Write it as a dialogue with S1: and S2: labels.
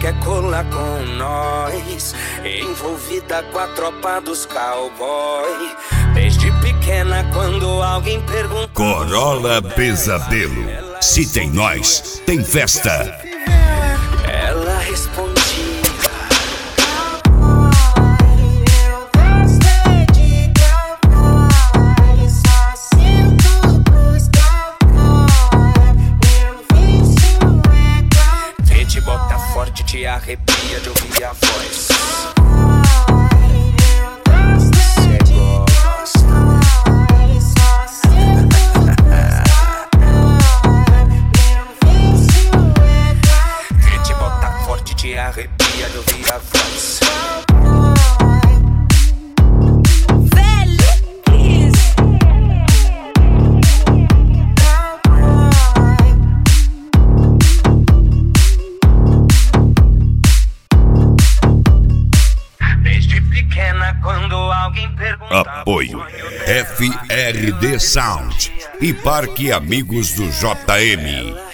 S1: quer colar com nós, envolvida com a tropa dos cowboy. Desde pequena, quando alguém pergunta,
S2: Corolla Pesadelo. Se tem nós, tem festa.
S1: ela respondia:
S3: Eu gosto de cowboy, só sinto pros cowboy. Meu vício é cowboy.
S1: vê te bota forte, te arrepia de ouvir a voz. Te arrepia de ouvir a voz. Desde pequena, quando alguém pergunta,
S2: Apoio FRD Sound e Parque Amigos do JM.